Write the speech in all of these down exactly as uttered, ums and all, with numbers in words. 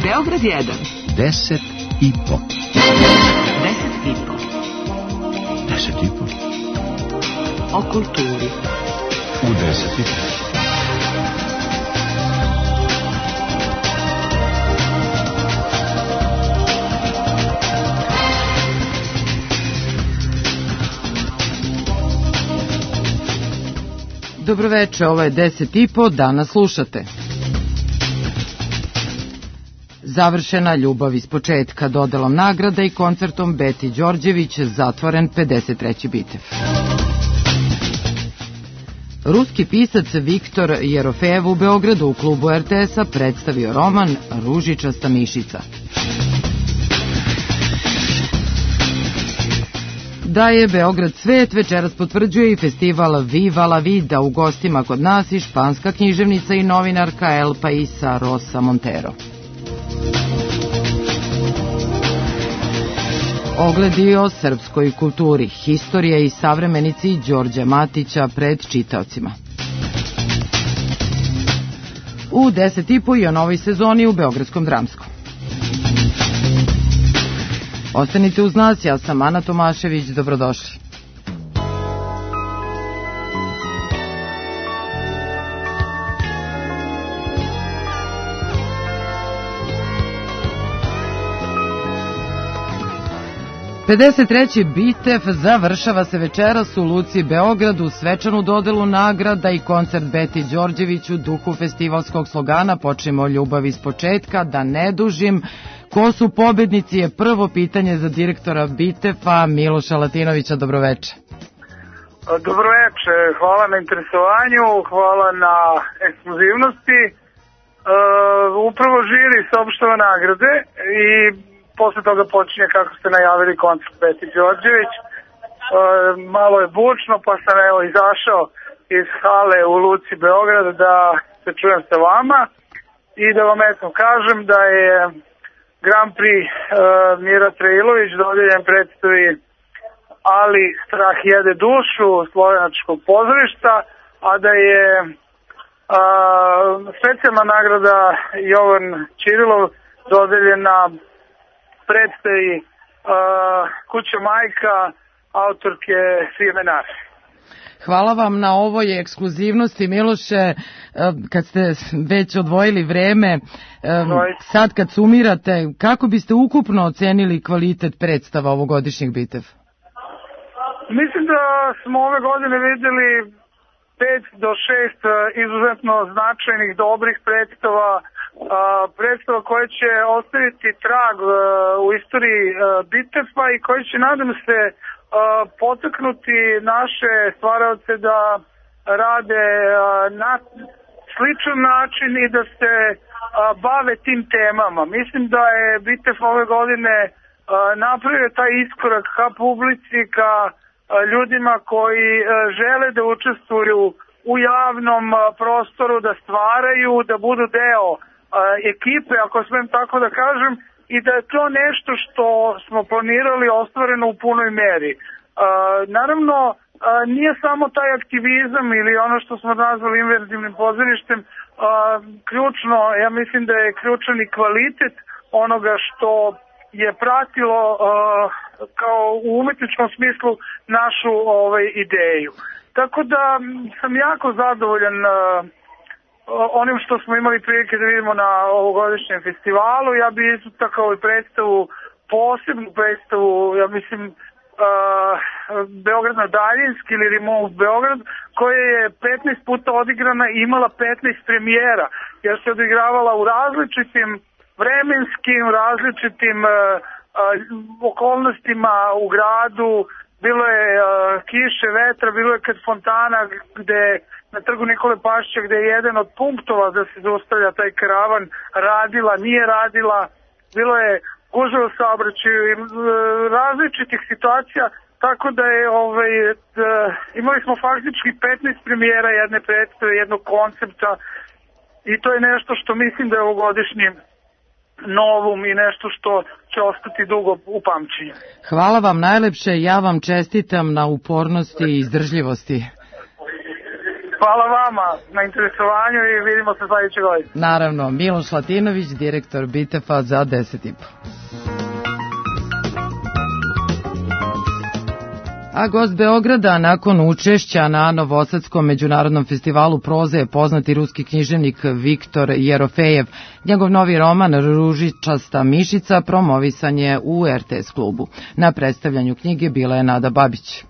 Beograd jedan. Deset i po. Deset i po. Deset i po. O kulturi. U deset i po. Dobroveče, ovo je deset i po, danas slušate. Završena ljubav iz početka, dodelom nagrada i koncertom Beti Đorđević, zatvoren pedeset treći bitev. Ruski pisac Viktor Jerofejev u Beogradu u klubu er te es-a predstavio roman Ružičasta mišica. Da je Beograd svet, večeras potvrđuje i festival Viva la Vida, u gostima kod nas i španska književnica i novinarka El Paisa Rosa Montero. Ogledi o srpskoj kulturi, historije i savremenici Đorđa Matića pred čitaocima. U deset i po i o novoj sezoni u Beogradskom dramskom. Ostanite uz nas, ja sam Ana Tomašević, dobrodošli. pedeset treći bitev završava se večeras u Luci Beograd u svečanu dodelu nagrada i koncert Beti Đorđević u duhu festivalskog slogana Počnimo ljubav iz početka, da ne dužim. Ko su pobednici je prvo pitanje za direktora Bitefa Miloša Latinovića. Dobroveče. Dobroveče, hvala na interesovanju, hvala na ekskluzivnosti. E, upravo žiri saopštava nagrade i posle toga počinje, kako ste najavili, koncert Beti Đorđević. E, malo je bučno, pa sam evo izašao iz hale u Luci Beograd da se čujem sa vama i da vam eto kažem da je Grand Prix uh, Mira Trailović dodeljen predstavi Ali strah jede dušu slovenačkog pozorišta, a da je uh, specijalna nagrada Jovan Ćirilov dodeljena predstavi uh, Kuća majka autorke Sije Menar. Hvala vam na ovoj ekskluzivnosti, Miloše. Kad ste već odvojili vreme, sad kad sumirate, kako biste ukupno ocenili kvalitet predstava ovogodišnjeg Bitev? Mislim da smo ove godine vidjeli pet do šest izuzetno značajnih, dobrih predstava, predstava koje će ostaviti trag u istoriji Biteva i koji će, nadam se, potaknuti naše stvaraoce da rade na sličan način i da se bave tim temama. Mislim da je Bitev ove godine napravio taj iskorak ka publici, ka ljudima koji žele da učestvuju u javnom prostoru, da stvaraju, da budu deo ekipe, ako smem tako da kažem, i da je to nešto što smo planirali ostvareno u punoj meri. Uh, naravno, uh, nije samo taj aktivizam ili ono što smo nazvali inverzivnim pozorištem, uh, ključno, ja mislim da je ključan i kvalitet onoga što je pratilo uh, kao u umetničkom smislu našu ovaj, ideju. Tako da sam jako zadovoljan uh, onim što smo imali prilike da vidimo na ovogodišnjem festivalu. Ja bih istakao i predstavu, posebnu predstavu, ja mislim, uh, Beograd na daljinski ili Remote Beograd, koja je petnaest puta odigrana i imala petnaest premijera, jer se odigravala u različitim vremenskim, različitim uh, uh, okolnostima u gradu. Bilo je uh, kiše, vetra, bilo je kad fontana gde na trgu Nikole Pašića, gde je jedan od punktova da se zaustavlja taj karavan radila, nije radila, bilo je gužva u saobraćaju i uh, različitih situacija, tako da je ovaj, da, imali smo faktički petnaest premijera jedne predstave, jednog koncepta i to je nešto što mislim da je ovogodišnji novum i nešto što će ostati dugo u pamćenju. Hvala vam najlepše, ja vam čestitam na upornosti i izdržljivosti. Hvala vama na interesovanju i vidimo se sledeće godine. Naravno, Miloš Latinović, direktor Bitefa za deset i po. A gost Beograda nakon učešća na Novosadskom međunarodnom festivalu proze je poznati ruski književnik Viktor Jerofejev. Njegov novi roman Ružičasta mišica promovisan je u er te es klubu. Na predstavljanju knjige bila je Nada Babić.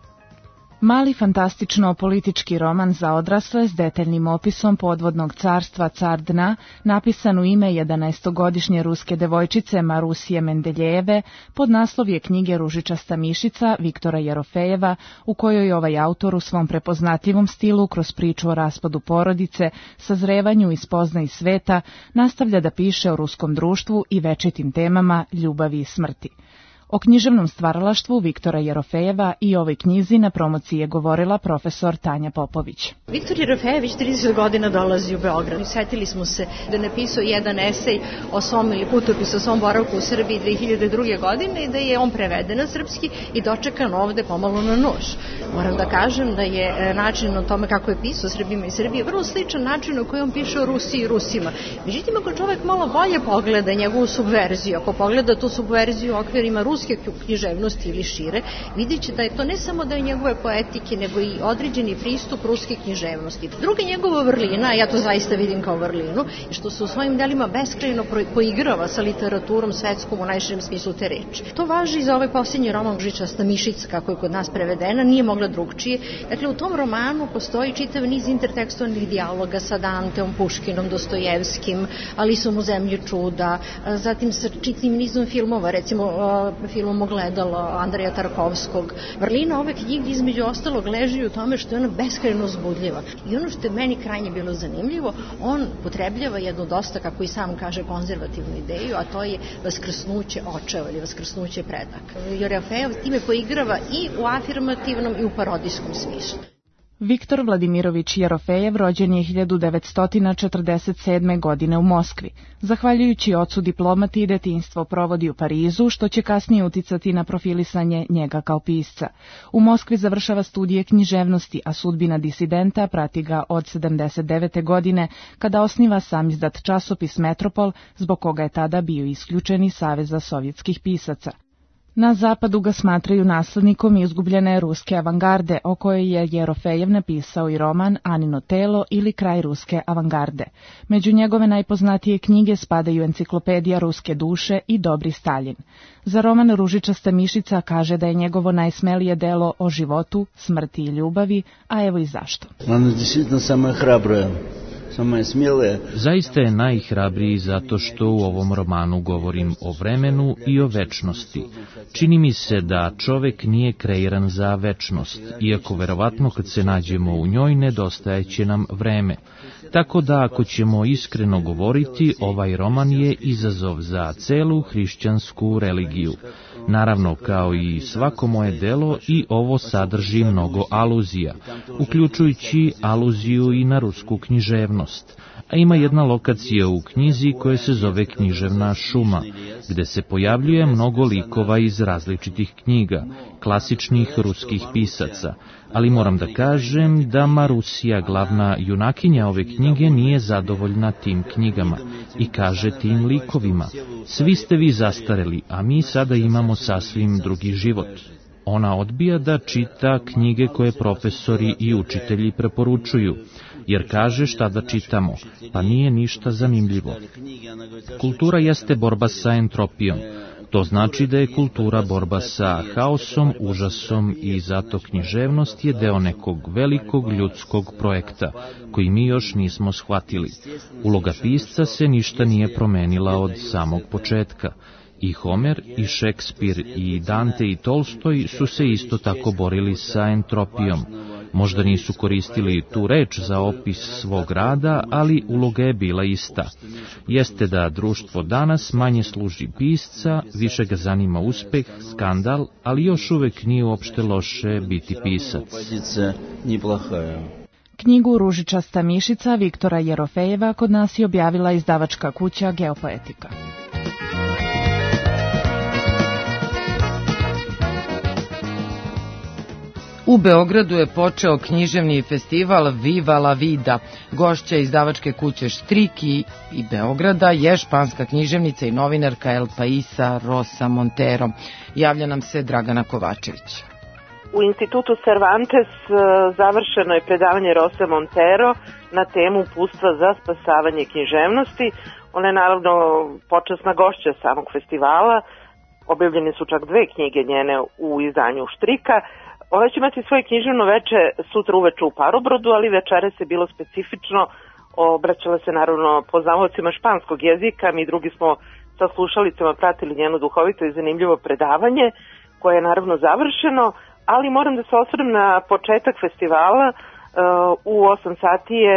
Mali fantastično-politički roman za odrasle s detaljnim opisom podvodnog carstva Car dna, napisan u ime jedanaestogodišnje ruske devojčice Marusije Mendeljejeve, pod naslov je knjige Ružičasta mišica Viktora Jerofejeva, u kojoj ovaj autor u svom prepoznatljivom stilu kroz priču o raspadu porodice, sazrevanju i spoznaji sveta, nastavlja da piše o ruskom društvu i večitim temama ljubavi i smrti. O književnom stvaralaštvu Viktora Jerofejeva i ovoj knjizi na promociji je govorila profesor Tanja Popović. Viktor Jerofejev već trideset godina dolazi u Beograd. Setili smo se da je napisao jedan esej o svom ili putopis o svom boravku u Srbiji dve hiljade druge. godine i da je on preveden na srpski i dočekan ovde pomalo na nož. Moram da kažem da je način o tome kako je pisao Srbima i Srbije vrlo sličan način u kojem on piše o Rusiji i Rusima. Međutim, ako čovek malo bolje pogleda njegovu subverziju, ako pogleda tu subverziju u okvirima ruske književnosti ili šire, vidjet će da je to ne samo da je njegove poetike, nego i određeni pristup ruske književnosti. Druga njegova vrlina, ja to zaista vidim kao vrlinu, je što se u svojim delima beskrajno poigrava sa literaturom svetskom u najširem smislu te reči. To važi i za ovaj posljednji roman Ružičasta mišica, kako je kod nas prevedena, nije mogla drugčije. Dakle, u tom romanu postoji čitav niz intertekstualnih dijaloga sa Danteom, Puškinom, Dostojevskim, Alisom u zemlji čuda, zatim sa čitavim nizom filmova, recimo filmom Ogledalo Andreja Tarkovskog. Vrlina ove knjige između ostalog leži u tome što je ona beskrajno uzbudljiva. I ono što je meni krajnje bilo zanimljivo, on potrebljava jednu dosta, kako i sam kaže, konzervativnu ideju, a to je vaskrsnuće očeva ili vaskrsnuće predaka. Jerofejev time poigrava i u afirmativnom i u parodijskom smislu. Viktor Vladimirović Jerofejev rođen je hiljadu devetsto četrdeset sedme. godine u Moskvi. Zahvaljujući ocu diplomati i detinjstvo provodi u Parizu, što će kasnije uticati na profilisanje njega kao pisca. U Moskvi završava studije književnosti, a sudbina disidenta prati ga od sedamdeset devete. godine, kada osniva samizdat časopis Metropol, zbog koga je tada bio isključen iz Saveza sovjetskih pisaca. Na zapadu ga smatraju naslednikom izgubljene ruske avangarde, o kojoj je Jerofejev napisao i roman Anino telo ili Kraj ruske avangarde. Među njegove najpoznatije knjige spadaju Enciklopedija ruske duše i Dobri Staljin. Za roman Ružičasta mišica kaže da je njegovo najsmelije delo o životu, smrti i ljubavi, a evo i zašto. Ono je действительно самое храброе. Zaista je najhrabriji zato što u ovom romanu govorim o vremenu i o večnosti. Čini mi se da čovek nije kreiran za večnost, iako verovatno kad se nađemo u njoj nedostajeće nam vreme. Tako da ako ćemo iskreno govoriti, ovaj roman je izazov za celu hrišćansku religiju. Naravno, kao i svako moje delo, i ovo sadrži mnogo aluzija, uključujući aluziju i na rusku književnost. A ima jedna lokacija u knjizi koja se zove Književna šuma, gde se pojavljuje mnogo likova iz različitih knjiga, klasičnih ruskih pisaca. Ali moram da kažem da Marusija, glavna junakinja ove knjige, nije zadovoljna tim knjigama i kaže tim likovima: svi ste vi zastareli, a mi sada imamo sasvim drugi život. Ona odbija da čita knjige koje profesori i učitelji preporučuju, jer kaže šta da čitamo, pa nije ništa zanimljivo. Kultura jeste borba sa entropijom. To znači da je kultura borba sa haosom, užasom i zato književnost je deo nekog velikog ljudskog projekta, koji mi još nismo shvatili. Uloga pisca se ništa nije promenila od samog početka. I Homer, i Šekspir, i Dante, i Tolstoj su se isto tako borili sa entropijom. Možda nisu koristili tu reč za opis svog rada, ali uloga je bila ista. Jeste da društvo danas manje služi pisca, više ga zanima uspeh, skandal, ali još uvek nije uopšte loše biti pisac. Knjigu Ružičasta mišica Viktora Jerofejeva kod nas je objavila izdavačka kuća Geopoetika. U Beogradu je počeo književni festival Viva la Vida. Gošća izdavačke kuće Štrik i, i Beograda je španska književnica i novinarka El Paisa Rosa Montero. Javlja nam se Dragana Kovačević. U Institutu Cervantes završeno je predavanje Rose Montero na temu Uputstva za spasavanje književnosti. Ona je naravno počasna gošća samog festivala. Objavljene su čak dve knjige njene u izdanju Štrika. Ona će imati svoje književno veče sutra uveče u Parobrodu, ali večeras je bilo specifično. Obraćala se naravno poznavaocima španskog jezika. Mi drugi smo sa slušalicama pratili njeno duhovito i zanimljivo predavanje, koje je naravno završeno, ali moram da se osvrnem na početak festivala. U osam sati je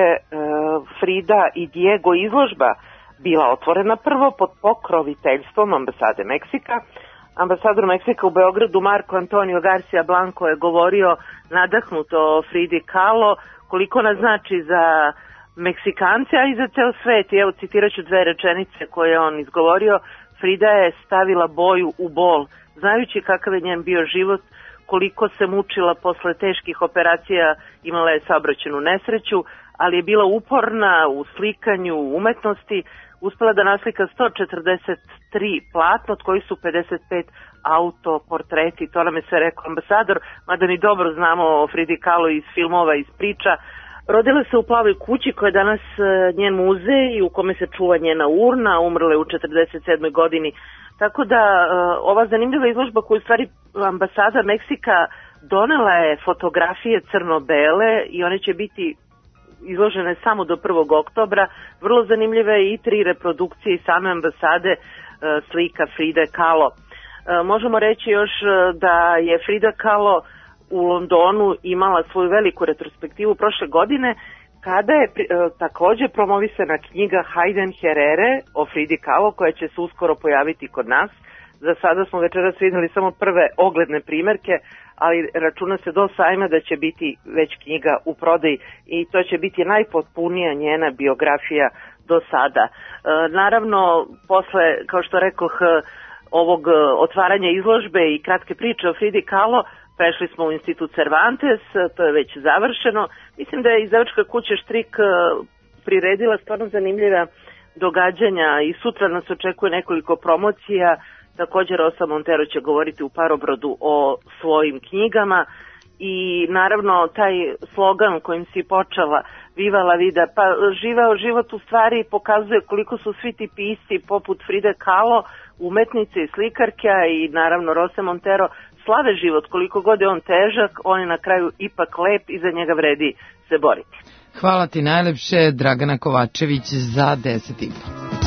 Frida i Diego izložba bila otvorena prvo pod pokroviteljstvom ambasade Meksika. Ambasador Meksika u Beogradu Marko Antonio Garcia Blanco je govorio nadahnuto o Fridi Kahlo, koliko ona znači za Meksikance, a i za ceo svet. I evo citirat ću dve rečenice koje je on izgovorio. Frida je stavila boju u bol, znajući kakav je njen bio život, koliko se mučila posle teških operacija, imala je saobraćajnu nesreću, ali je bila uporna u slikanju, u umetnosti, uspela da naslika sto četrdeset tri platna, od kojih su pedeset pet autoportreti, to nam je sve rekao ambasador, mada mi dobro znamo o Fridi Kahlo iz filmova, iz priča. Rodila se u Plavoj kući koja je danas njen muzej u kome se čuva njena urna, umrla je u četrdeset sedmoj godini. Tako da ova zanimljiva izložba koju stvari ambasada Meksika donela je fotografije crno-bele i one će biti izložene samo do prvog oktobra. Vrlo zanimljive i tri reprodukcije i same ambasade slika Fride Kahlo. Možemo reći još da je Frida Kahlo u Londonu imala svoju veliku retrospektivu prošle godine, kada je takođe promovisana knjiga Hayden Herrere o Fridi Kahlo, koja će se uskoro pojaviti kod nas. Za sada smo večeras vidjeli samo prve ogledne primerke, ali računa se do sajma da će biti već knjiga u prodaji i to će biti najpotpunija njena biografija do sada. E, naravno, posle, kao što rekoh, ovog otvaranja izložbe i kratke priče o Fridi Kahlo, prešli smo u Institut Cervantes, to je već završeno. Mislim da je izdavačka kuća Štrik priredila stvarno zanimljiva događanja i sutra nas očekuje nekoliko promocija. Također Rosa Montero će govoriti u Parobrodu o svojim knjigama i naravno taj slogan kojim si počela Viva la Vida, pa živeo život u stvari pokazuje koliko su svi ti pisci poput Fride Kahlo, umetnice i slikarke i naravno Rosa Montero slave život, koliko god je on težak, on je na kraju ipak lep i za njega vredi se boriti. Hvala ti najlepše, Dragana Kovačević, za deset i po.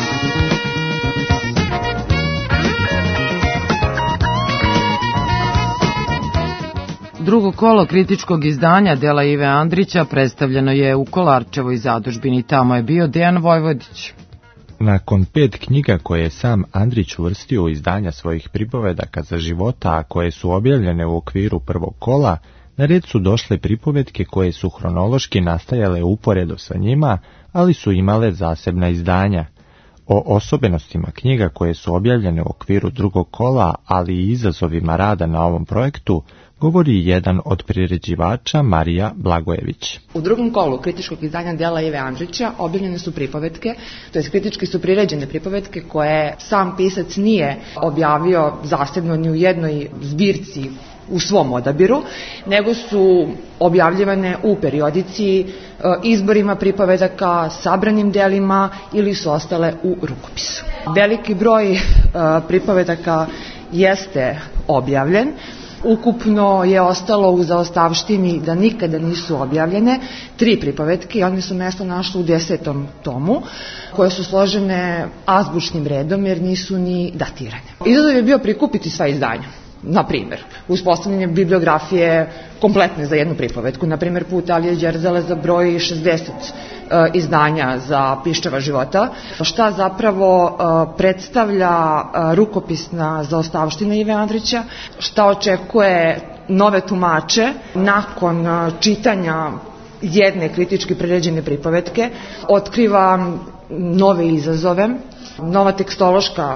Drugo kolo kritičkog izdanja dela Ive Andrića predstavljeno je u Kolarčevoj zadužbini. Tamo je bio Dejan Vojvodić. Nakon pet knjiga koje je sam Andrić uvrstio u izdanja svojih pripovedaka za života, a koje su objavljene u okviru prvog kola, na red su došle pripovetke koje su hronološki nastajale uporedo sa njima, ali su imale zasebna izdanja. O osobenostima knjiga koje su objavljene u okviru drugog kola, ali i izazovima rada na ovom projektu, govori jedan od priređivača, Marija Blagojević. U drugom kolu kritičkog izdanja dela Ive Andrića objavljene su pripovetke, to jest kritički su priređene pripovetke koje sam pisac nije objavio zasebno ni u jednoj zbirci u svom odabiru, nego su objavljivane u periodici, izborima pripovedaka, sabranim delima ili su ostale u rukopisu. Veliki broj pripovedaka jeste objavljen. Ukupno je ostalo u zaostavštini da nikada nisu objavljene tri pripovetke i one su mesto našle u desetom tomu, koje su složene azbučnim redom jer nisu ni datirane. Izazov je bio prikupiti sva izdanja. Na primjer, uspostavljanje bibliografije kompletne za jednu pripovetku, na primjer put Alije Đerzele za broj šezdeset e, izdanja za Piščeva života, šta zapravo e, predstavlja e, rukopisna zaostavština Ive Andrića, šta očekuje nove tumače nakon e, čitanja jedne kritički priređene pripovetke, otkriva nove izazove, nova tekstološka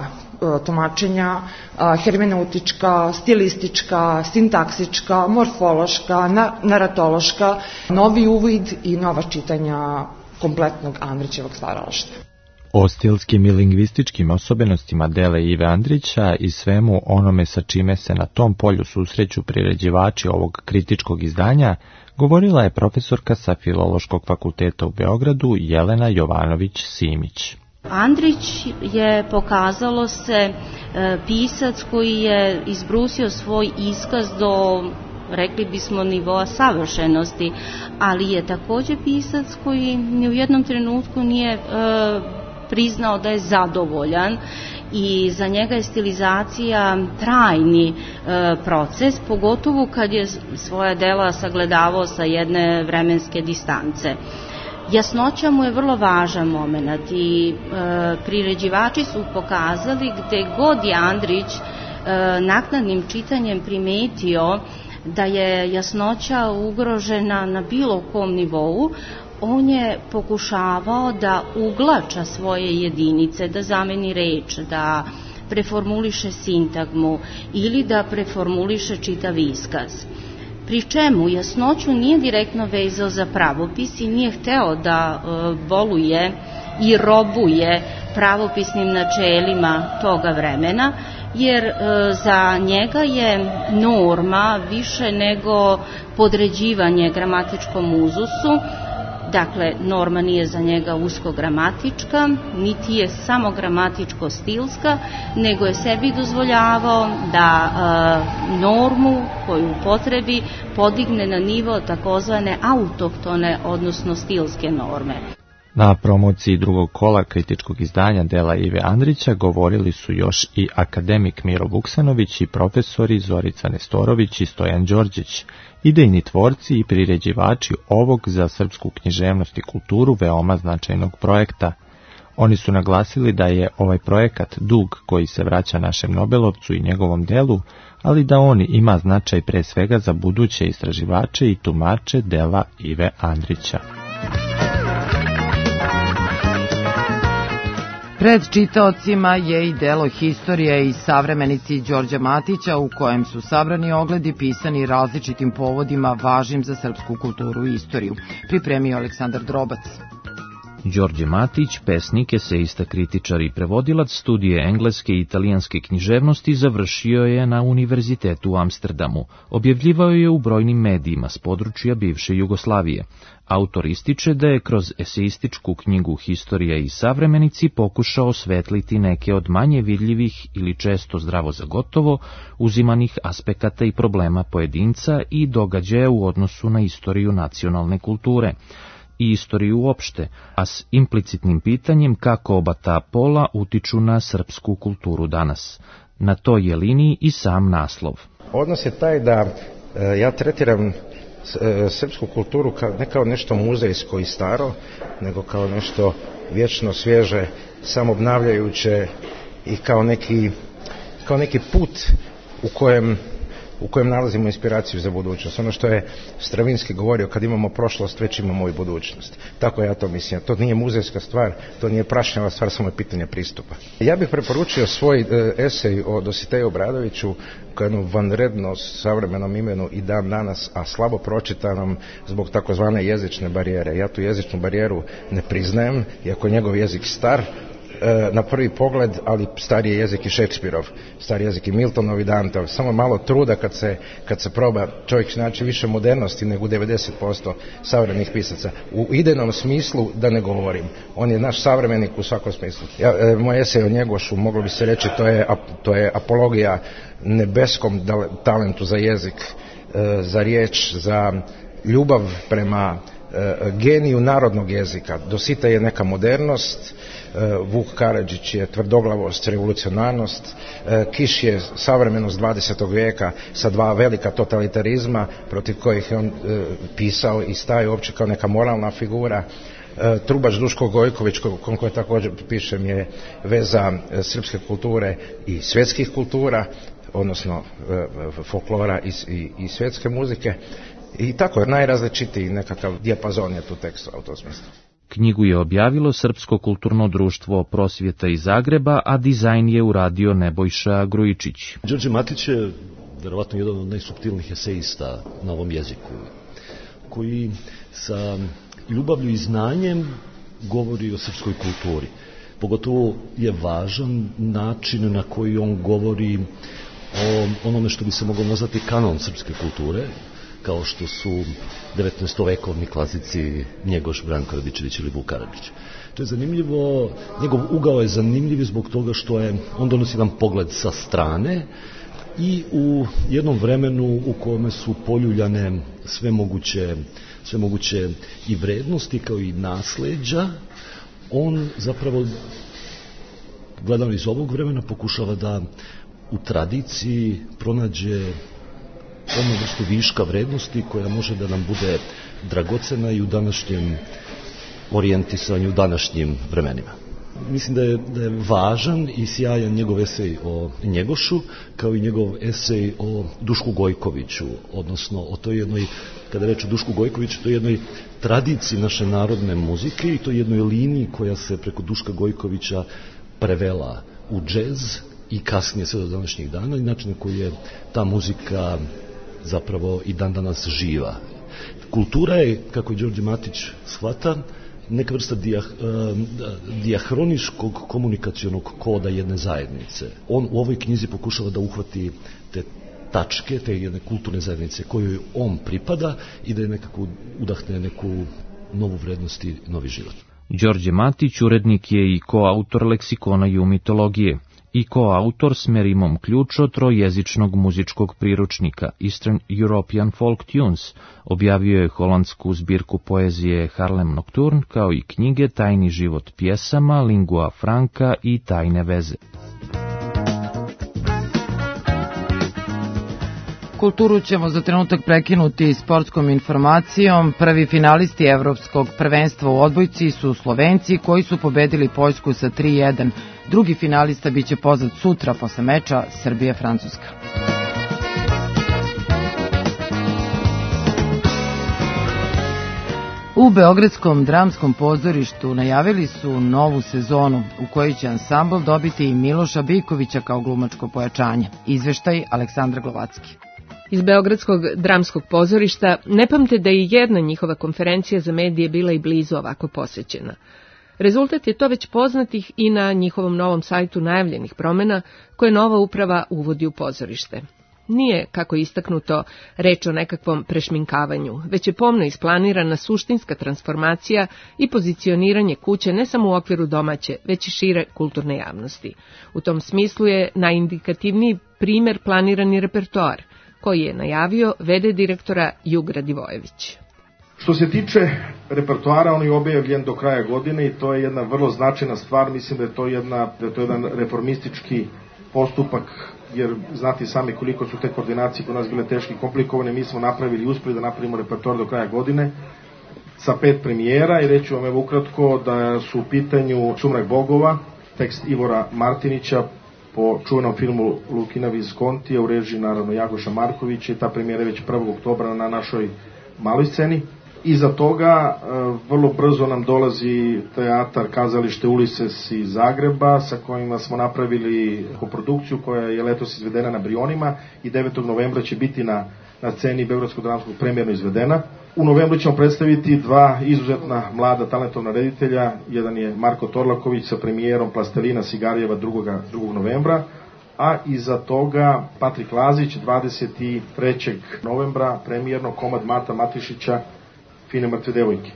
tumačenja, hermeneutička, stilistička, sintaksička, morfološka, naratološka, novi uvid i nova čitanja kompletnog Andrićevog stvaralaštva. O stilskim i lingvističkim osobenostima dela Ive Andrića i svemu onome sa čime se na tom polju susreću priređivači ovog kritičkog izdanja govorila je profesorka sa Filološkog fakulteta u Beogradu Jelena Jovanović-Simić. Andrić je, pokazalo se, pisac koji je izbrusio svoj iskaz do, rekli bismo, nivoa savršenosti, ali je takođe pisac koji ni u jednom trenutku nije e, priznao da je zadovoljan i za njega je stilizacija trajni e, proces, pogotovo kad je svoja dela sagledavao sa jedne vremenske distance. Jasnoća mu je vrlo važan moment i e, priređivači su pokazali gde god je Andrić e, naknadnim čitanjem primetio da je jasnoća ugrožena na bilo kom nivou, on je pokušavao da uglača svoje jedinice, da zameni reč, da preformuliše sintagmu ili da preformuliše čitav iskaz. Pri čemu jasnoću nije direktno vezao za pravopis i nije hteo da e, boluje i robuje pravopisnim načelima toga vremena, jer e, za njega je norma više nego podređivanje gramatičkom uzusu. Dakle, norma nije za njega usko-gramatička, niti je samo gramatičko-stilska, nego je sebi dozvoljavao da e, normu koju upotrebi podigne na nivo takozvane autohtone, odnosno stilske norme. Na promociji drugog kola kritičkog izdanja dela Ive Andrića govorili su još i akademik Miro Vuksanović i profesori Zorica Nestorović i Stojan Đorđić, idejni tvorci i priređivači ovog za srpsku književnost i kulturu veoma značajnog projekta. Oni su naglasili da je ovaj projekat dug koji se vraća našem Nobelovcu i njegovom delu, ali da on ima značaj pre svega za buduće istraživače i tumače dela Ive Andrića. Pred čitaocima je i delo Historije i savremenici Đorđa Matića, u kojem su sabrani ogledi pisani različitim povodima važnim za srpsku kulturu i istoriju. Pripremio Aleksandar Drobac. Đorđe Matić, pesnik, eseista, kritičar i prevodilac, studije engleske i italijanske književnosti završio je na Univerzitetu u Amsterdamu. Objavljivao je u brojnim medijima s područja bivše Jugoslavije. Autor ističe da je kroz eseističku knjigu Historija i savremenici pokušao osvetliti neke od manje vidljivih ili često zdravo za gotovo uzimanih aspekata i problema pojedinca i događaja u odnosu na istoriju nacionalne kulture i istoriju uopšte, a s implicitnim pitanjem kako oba ta pola utiču na srpsku kulturu danas. Na toj je liniji i sam naslov. Odnos je taj da e, ja tretiram e, srpsku kulturu kao, ne kao nešto muzejsko i staro, nego kao nešto vječno svježe, samobnavljajuće i kao neki, kao neki put u kojem u kojem nalazimo inspiraciju za budućnost. Ono što je Stravinski govorio, kad imamo prošlost, već imamo i budućnost. Tako ja to mislim. To nije muzejska stvar, to nije prašnjava stvar, samo je pitanje pristupa. Ja bih preporučio svoj e, esej o Dositeju Obradoviću, kao jednom vanredno savremenom imenu i dan danas, a slabo pročitanom zbog takozvane jezične barijere. Ja tu jezičnu barijeru ne priznajem, iako je njegov jezik star, na prvi pogled, ali stari je jezik i Šekspirov, stari jezik i Miltonov i Danteov. Samo malo truda kad se, kad se proba čovjek naći više modernosti nego u devedeset posto savremenih pisaca. U idejnom smislu da ne govorim. On je naš savremenik u svakom smislu. Ja, e, moj esej o Njegošu, moglo bi se reći, to je, to je apologija nebeskom talentu za jezik, e, za riječ, za ljubav prema e, geniju narodnog jezika. Dosita je neka modernost, Vuk Karadžić je tvrdoglavost, revolucionarnost, Kiš je savremenost dvadesetog vijeka sa dva velika totalitarizma protiv kojih je on pisao i staje uopće kao neka moralna figura. Trubač Duško Gojković, kom koje također pišem, je veza srpske kulture i svjetskih kultura, odnosno folklora i, i, i svjetske muzike. I tako je najrazličitiji nekakav dijapazon je tu tekstu u tom smislu. Knjigu je objavilo Srpsko kulturno društvo Prosvjeta iz Zagreba, a dizajn je uradio Nebojša Grujičić. Đorđe Matić je verovatno jedan od najsuptilnijih eseista na ovom jeziku, koji sa ljubavlju i znanjem govori o srpskoj kulturi. Pogotovo je važan način na koji on govori o onome što bi se moglo nazvati kanon srpske kulture, kao što su devetnaestovekovni klasici Njegoš, Branko Radičević ili Vuk Karadžić. To je zanimljivo, njegov ugao je zanimljiv zbog toga što je, on donosi jedan pogled sa strane i u jednom vremenu u kome su poljuljane sve moguće, sve moguće i vrednosti kao i nasleđa, on zapravo, gledano iz ovog vremena, pokušava da u tradiciji pronađe onu vrstu viška vrednosti koja može da nam bude dragocena i u današnjem orijentisanju, u današnjim vremenima. Mislim da je, da je važan i sjajan njegov esej o Njegošu, kao i njegov esej o Dušku Gojkoviću, odnosno o toj jednoj, kada reč o Dušku Gojkoviću, to je jednoj tradiciji naše narodne muzike i to je jednoj liniji koja se preko Duška Gojkovića prevela u džez i kasnije sve do današnjih dana i način na koji je ta muzika zapravo i dan danas živa. Kultura je, kako je Đorđe Matić shvata, neka vrsta dijah, dijahroničkog komunikacionog koda jedne zajednice. On u ovoj knjizi pokušava da uhvati te tačke, te jedne kulturne zajednice kojoj on pripada i da je nekako udahne neku novu vrednost i novi život. Đorđe Matić urednik je i koautor leksikona jumitologije i koautor s Merimom Ključo trojezičnog muzičkog priručnika Eastern European Folk Tunes. Objavio je holandsku zbirku poezije Harlem Nocturne, kao i knjige Tajni život pjesama, Lingua Franca i Tajne veze. Kulturu ćemo za trenutak prekinuti sportskom informacijom. Prvi finalisti Evropskog prvenstva u odbojci su Slovenci koji su pobedili Poljsku sa tri jedan. Drugi finalista biće poznat sutra posle meča Srbija-Francuska. U Beogradskom dramskom pozorištu najavili su novu sezonu u kojoj će ansambl dobiti i Miloša Bikovića kao glumačko pojačanje. Izveštaj Aleksandra Glovacki. Iz Beogradskog dramskog pozorišta ne pamte da je jedna njihova konferencija za medije bila i blizu ovako posećena. Rezultat je to već poznatih i na njihovom novom sajtu najavljenih promjena koje nova uprava uvodi u pozorište. Nije, kako je istaknuto, reč o nekakvom prešminkavanju, već je pomno isplanirana suštinska transformacija i pozicioniranje kuće ne samo u okviru domaće, već i šire kulturne javnosti. U tom smislu je najindikativniji primjer planirani repertoar, koji je najavio ve de direktora Jugra Divojević. Što se tiče repertoara, on je objavljen do kraja godine i to je jedna vrlo značajna stvar. Mislim da je to, jedna, da je to jedan reformistički postupak, jer znate sami koliko su te koordinacije kod nas bile teške i komplikovane. Mi smo napravili, uspeli da napravimo repertoar do kraja godine sa pet premijera i reću vam evo ukratko da su u pitanju Sumrak bogova, tekst Ivora Martinića po čuvenom filmu Lukina Viskontija u režiji naravno Jagoša Markovića i ta premijera je već prvog oktobra na našoj maloj sceni. Iza toga vrlo brzo nam dolazi teatar Kazalište Ulises iz Zagreba sa kojima smo napravili koprodukciju koja je letos izvedena na Brionima i devetog novembra će biti na, na sceni Beogradskog dramskog premijerno izvedena. U novembru ćemo predstaviti dva izuzetna mlada talentovna reditelja. Jedan je Marko Torlaković sa premijerom Plastelina Sigarijeva drugog novembra, a iza toga Patrik Lazić dvadeset trećeg novembra premijerno komad Marta Matišića Fine mrtve devojke.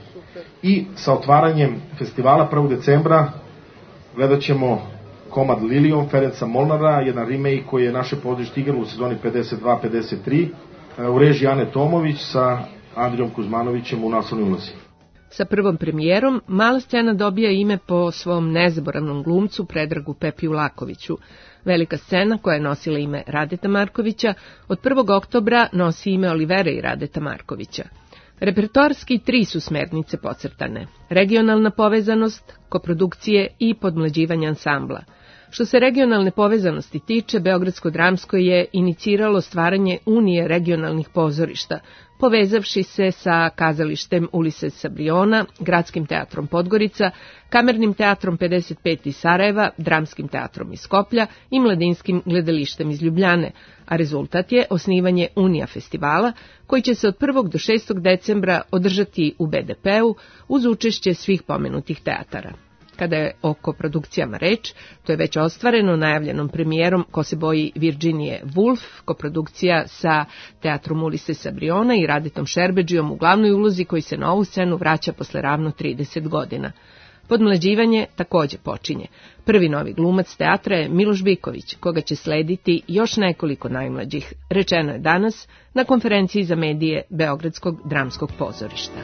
I sa otvaranjem festivala prvog decembra gledat ćemo komad Lilijom Ferenca Molnara, jedan remake koji je naše pozorište igralo u sezoni pedeset dva pedeset tri u režiji Ane Tomović sa Andrijom Kuzmanovićem u naslovnoj ulozi. Sa prvom premijerom mala scena dobija ime po svom nezaboravnom glumcu Predragu Pepiju Lakoviću. Velika scena koja je nosila ime Radeta Markovića od prvog oktobra nosi ime Olivera i Radeta Markovića. Repertoarski tri su smernice podcrtane: regionalna povezanost, koprodukcije i podmlađivanje ansambla. Što se regionalne povezanosti tiče, Beogradsko dramsko je iniciralo stvaranje Unije regionalnih pozorišta, povezavši se sa kazalištem Ulise Sabriona, Gradskim teatrom Podgorica, Kamernim teatrom pedeset pet iz Sarajeva, Dramskim teatrom iz Skoplja i Mladinskim gledalištem iz Ljubljane, a rezultat je osnivanje Unija festivala, koji će se od prvog do šestog decembra održati u be de pe-u uz učešće svih pomenutih teatara. Kada je o koprodukcijama reč, to je već ostvareno najavljenom premijerom Ko se boji Virginije Woolf, koprodukcija sa teatrom Ulise Sabriona i Raditom Šerbedžijom u glavnoj ulozi, koji se na ovu scenu vraća posle ravno trideset godina. Podmlađivanje takođe počinje. Prvi novi glumac teatra je Miloš Biković, koga će slediti još nekoliko najmlađih, rečeno je danas na konferenciji za medije Beogradskog dramskog pozorišta.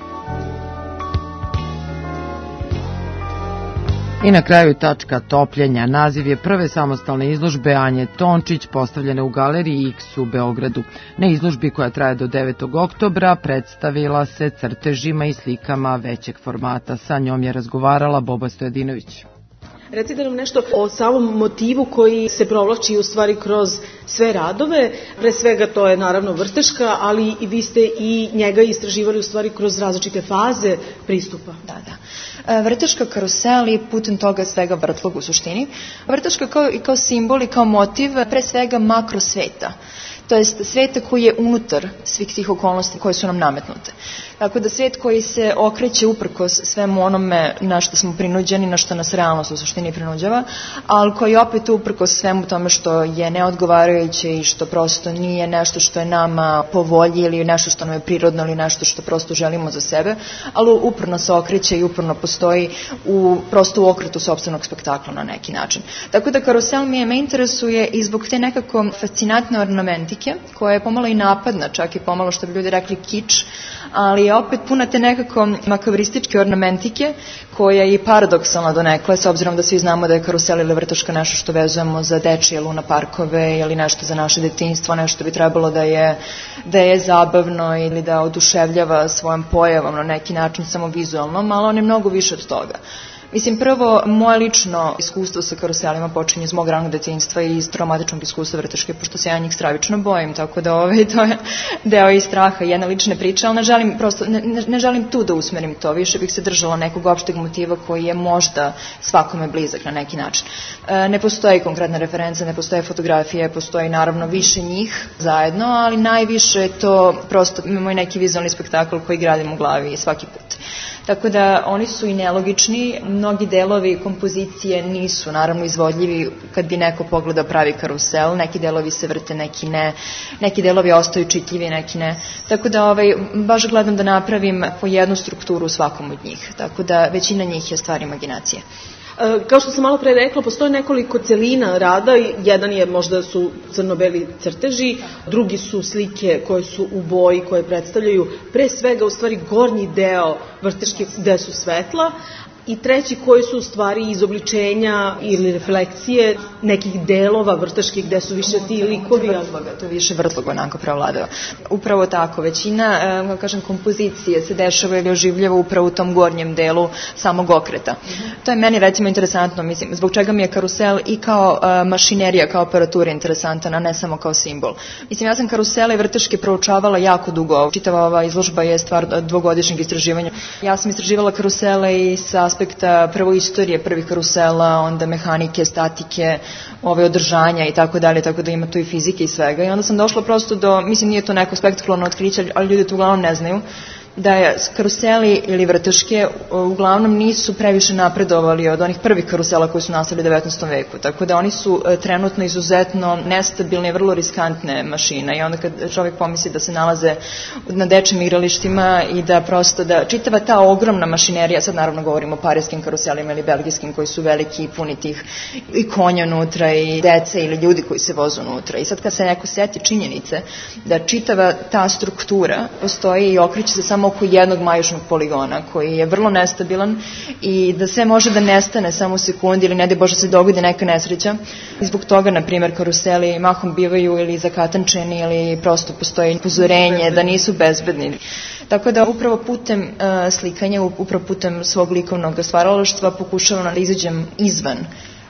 I na kraju tačka topljenja. Naziv je prve samostalne izložbe Anje Tončić, postavljene u galeriji X u Beogradu. Na izložbi, koja traje do devetog oktobra, predstavila se crtežima i slikama većeg formata. Sa njom je razgovarala Boba Stojadinović. Recite nam nešto o samom motivu koji se provlači u stvari kroz sve radove. Pre svega to je naravno vrteška, ali i vi ste i njega istraživali u stvari kroz različite faze pristupa. Da, da. Vrteška karusel i putem toga svega vrtlog u suštini. Vrteška kao, i kao simbol i kao motiv pre svega makrosveta. To jest sveta koji je unutar svih tih okolnosti koje su nam nametnute. Tako da svet koji se okreće uprkos svemu onome na što smo prinuđeni, na što nas realnost u suštini prinuđava, ali koji opet uprkos svemu tome što je neodgovarajuće i što prosto nije nešto što je nama po volji ili nešto što nam je prirodno ili nešto što prosto želimo za sebe, ali uporno se okreće i uporno postoji u, prosto u okretu sopstvenog spektakla na neki način. Tako da karusel mi je me interesuje i zbog te nekako fascinantne ornamentike, koja je pomalo i napadna, čak i pomalo što bi ljudi rekli kič, ali je opet puna te nekako makavrističke ornamentike, koja je i paradoksalna donekle, s obzirom da svi znamo da je karusel ili vrtoška nešto što vezujemo za dečije luna parkove ili nešto za naše detinjstvo, nešto bi trebalo da je, da je zabavno ili da oduševljava svojom pojavom na neki način samo vizualnom, ali on je mnogo više od toga. Mislim, prvo, moje lično iskustvo sa karuselima počinje iz mog ranog detinjstva i iz traumatičnog iskustva vrteške, pošto se ja njih stravično bojim, tako da ovaj, to je deo i straha i jedna lična priča, ali ne želim, prosto, ne, ne želim tu da usmerim to, više bih se držala nekog opšteg motiva koji je možda svakome blizak na neki način. E, ne postoji konkretna referenca, ne postoje fotografije, postoji naravno više njih zajedno, ali najviše je to prosto moj neki vizualni spektakl koji gradim u glavi svaki put. Tako da oni su i nelogični, mnogi delovi kompozicije nisu naravno izvodljivi kad bi neko pogledao pravi karusel, neki delovi se vrte, neki ne, neki delovi ostaju čitljivi, neki ne. Tako da ovaj, baš gledam da napravim po jednu strukturu u svakom od njih, tako da većina njih je stvar imaginacije. Kao što sam malo pre rekla, postoje nekoliko celina rada, jedan je možda su crno-beli crteži, drugi su slike koje su u boji, koje predstavljaju pre svega u stvari gornji deo vrteške gde su svetla, i treći koji su u stvari izobličenja ili refleksije nekih delova vrteških gde su više ti likovi. Vrtloga, to je više vrtloga onako prevladava. Upravo tako, većina, kako kažem, kompozicije se dešava ili oživljava upravo u tom gornjem delu samog okreta. Mm-hmm. To je meni recimo interesantno, mislim, zbog čega mi je karusel i kao uh, mašinerija, kao aparatura interesantan, a ne samo kao simbol. Mislim, ja sam karusele i vrteške proučavala jako dugo. Čitava ova izložba je stvar dvogodišnjeg istraživanja. Ja sam istraživala karusele i sa aspekta prvo istorije prvih karusela, onda mehanike, statike, ove održanja i tako dalje, tako da ima tu i fizike i svega. I onda sam došla prosto do, mislim nije to neko spektakularno otkriće, ali ljudi to uglavnom ne znaju, da je karuseli ili vrteške uglavnom nisu previše napredovali od onih prvih karusela koji su nastali u devetnaestom veku, tako da oni su trenutno izuzetno nestabilne i vrlo riskantne mašine i onda kad čovjek pomisli da se nalaze na dečjim igralištima i da prosto da čitava ta ogromna mašinerija, sad naravno govorimo o parijskim karuselima ili belgijskim koji su veliki i puni tih i konja unutra i dece ili ljudi koji se vozu unutra i sad kad se neko seti činjenice da čitava ta struktura postoji i okreće se samo oko jednog majušnog poligona koji je vrlo nestabilan i da sve može da nestane samo u sekundi ili ne da Bože se dogodi neka nesreća. I zbog toga, na primjer, karuseli mahom bivaju ili zakatančeni ili prosto postoji upozorenje da nisu bezbedni. Tako da upravo putem uh, slikanja, upravo putem svog likovnog stvaralaštva pokušavam da izađem izvan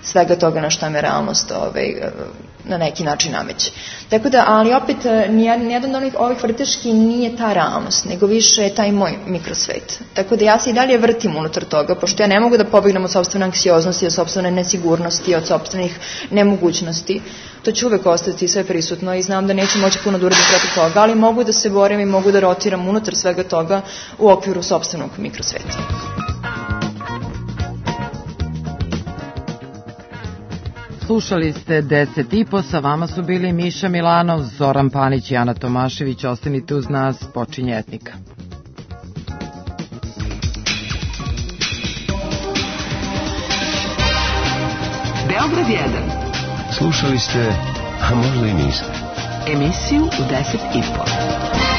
svega toga na šta me realnost ovaj, na neki način nameće. Tako da, ali opet, nijedan od onih, ovih vrteški nije ta realnost, nego više je taj moj mikrosvet. Tako da ja se i dalje vrtim unutar toga, pošto ja ne mogu da pobegnem od sopstvene anksioznosti, od sopstvene nesigurnosti, od sopstvenih nemogućnosti. To će uvek ostati sve prisutno i znam da neću moći puno da uradim protiv toga, ali mogu da se borim i mogu da rotiram unutar svega toga u okviru sopstvenog mikrosveta. Slušali ste deset i po, sa vama su bili Miša Milanov, Zoran Panić i Ana Tomašević. Ostanite uz nas, počinje Etnika. Beograd jedan. Slušali ste, a možda i niste. Emisiju u deset i po.